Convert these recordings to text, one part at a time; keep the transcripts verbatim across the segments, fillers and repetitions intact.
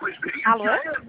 Alô?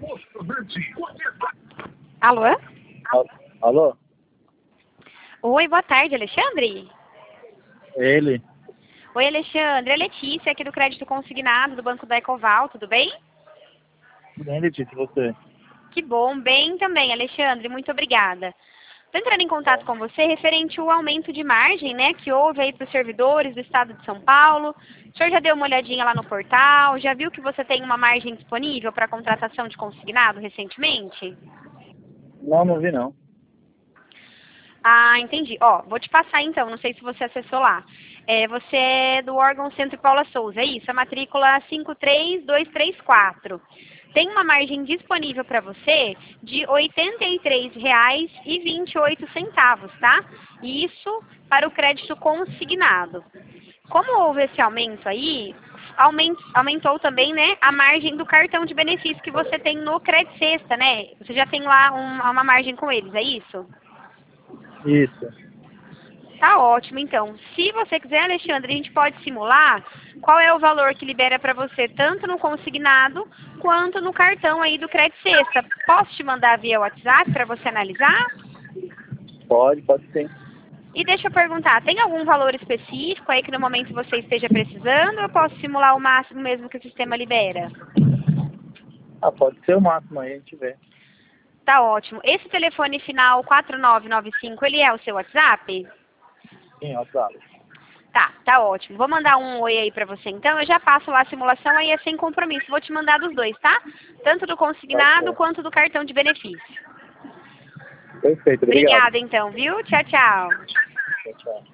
Alô? Alô? Oi, boa tarde, Alexandre. Ele? Oi, Alexandre. É Letícia, aqui do Crédito Consignado, do Banco da Ecoval, tudo bem? Bem, Letícia, você? Que bom, bem também, Alexandre, muito obrigada. Estou entrando em contato com você referente ao aumento de margem, né, que houve aí para os servidores do Estado de São Paulo. O senhor já deu uma olhadinha lá no portal? Já viu que você tem uma margem disponível para contratação de consignado recentemente? Não, não vi não. Ah, entendi. Ó, vou te passar então, não sei se você acessou lá. É, você é do órgão Centro Paula Souza, é isso? A matrícula cinco três dois três quatro. Tem uma margem disponível para você de oitenta e três reais e vinte e oito centavos, tá? Isso para o crédito consignado. Como houve esse aumento aí, aument, aumentou também, né, a margem do cartão de benefício que você tem no Crédito Sexta, né? Você já tem lá um, uma margem com eles, é isso? Isso. Tá ótimo, então. Se você quiser, Alexandre, a gente pode simular qual é o valor que libera para você, tanto no consignado, quanto no cartão aí do Crédito Sexta. Posso te mandar via WhatsApp para você analisar? Pode, pode sim. E deixa eu perguntar, tem algum valor específico aí que no momento você esteja precisando, ou eu posso simular o máximo mesmo que o sistema libera? Ah, pode ser o máximo aí, a gente vê. Tá ótimo. Esse telefone final quatro nove nove cinco, ele é o seu WhatsApp? Sim, WhatsApp. Tá, tá ótimo. Vou mandar um oi aí pra você então. Eu já passo lá a simulação, aí é sem compromisso. Vou te mandar dos dois, tá? Tanto do consignado Tá, quanto do cartão de benefício. perfeito, obrigado. Obrigada então, viu? Tchau, tchau. Tchau, tchau.